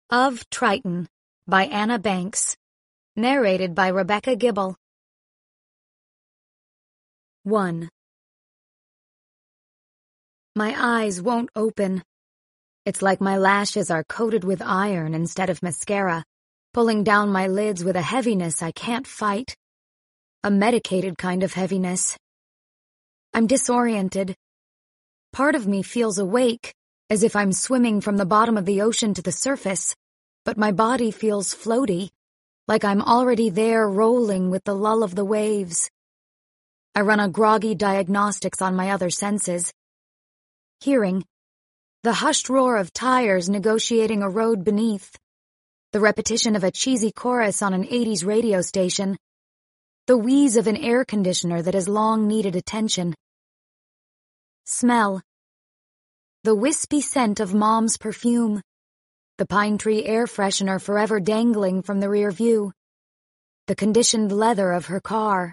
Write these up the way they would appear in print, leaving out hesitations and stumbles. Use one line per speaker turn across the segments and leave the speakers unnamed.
Of Triton by Anna Banks. Narrated by Rebecca Gibble. 1. My eyes won't open. It's like my lashes are coated with iron instead of mascara, pulling down my lids with a heaviness I can't fight. A medicated kind of heaviness. I'm disoriented. Part of me feels awake, as if I'm swimming from the bottom of the ocean to the surface, but my body feels floaty, like I'm already there rolling with the lull of the waves. I run a groggy diagnostics on my other senses. Hearing. The hushed roar of tires negotiating a road beneath. The repetition of a cheesy chorus on an 80s radio station. The wheeze of an air conditioner that has long needed attention. Smell. The wispy scent of Mom's perfume. The pine tree air freshener forever dangling from the rear view. The conditioned leather of her car.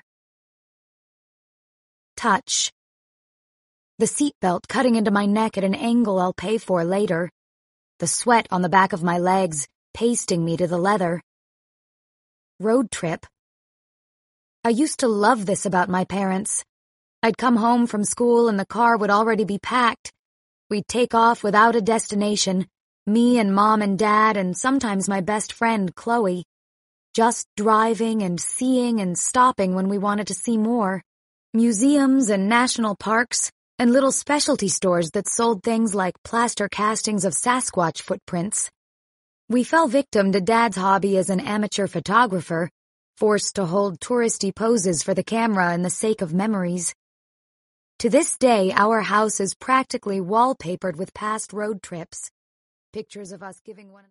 Touch. The seatbelt cutting into my neck at an angle I'll pay for later. The sweat on the back of my legs, pasting me to the leather. Road trip. I used to love this about my parents. I'd come home from school and the car would already be packed. We'd take off without a destination, me and Mom and Dad and sometimes my best friend, Chloe. Just driving and seeing and stopping when we wanted to see more. Museums and national parks, and little specialty stores that sold things like plaster castings of Sasquatch footprints. We fell victim to Dad's hobby as an amateur photographer, forced to hold touristy poses for the camera in the sake of memories. To this day, our house is practically wallpapered with past road trips. Pictures of us giving one